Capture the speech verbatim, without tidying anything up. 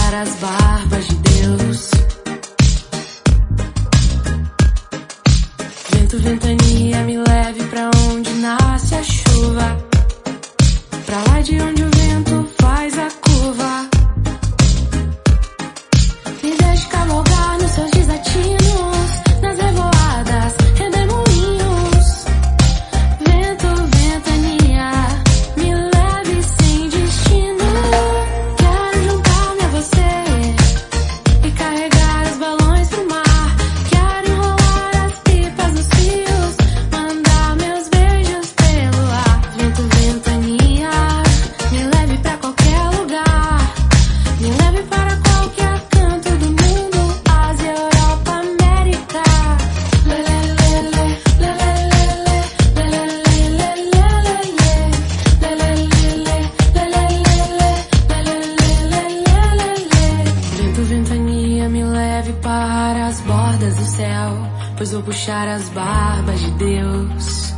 puxar as barbas de Deus. Vento, ventania, me leve pra onde nasce a chuva, pra lá de onde o vento faz a curva. Me deixe cavalgar nos seus desatinos, nas revoadas, redemoinhos. Vento, ventania, me leve sem destino. Quero juntar-me a você e carregar os balões pro mar. Quero enrolar as pipas nos fios, mandar meus beijos pelo ar. Vento, ventania, me leve pra qualquer lugar, me leve para qualquer canto do mundo, Ásia, Europa, América. Vento, ventania, me leve para as bordas do céu, pois vou puxar as barbas de Deus.